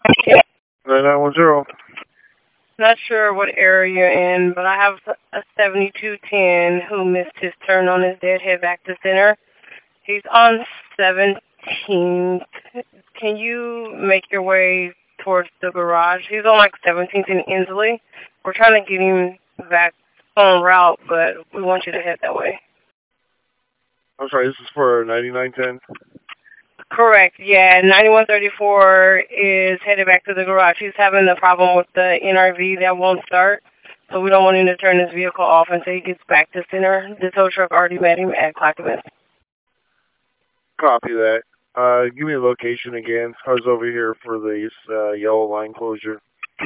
9910. Not sure what area you're in, but I have a 7210 who missed his turn on his deadhead back to center. He's on 17th. Can you make your way towards the garage? He's on like 17th and Inslee. We're trying to get him back on route, but we want you to head that way. I'm sorry, this is for 9910. Correct, yeah. 9134 is headed back to the garage. He's having a problem with the NRV that won't start, so we don't want him to turn his vehicle off until he gets back to center. The tow truck already met him at Clackamas. Copy that. Give me a location again. I was over here for this yellow line closure.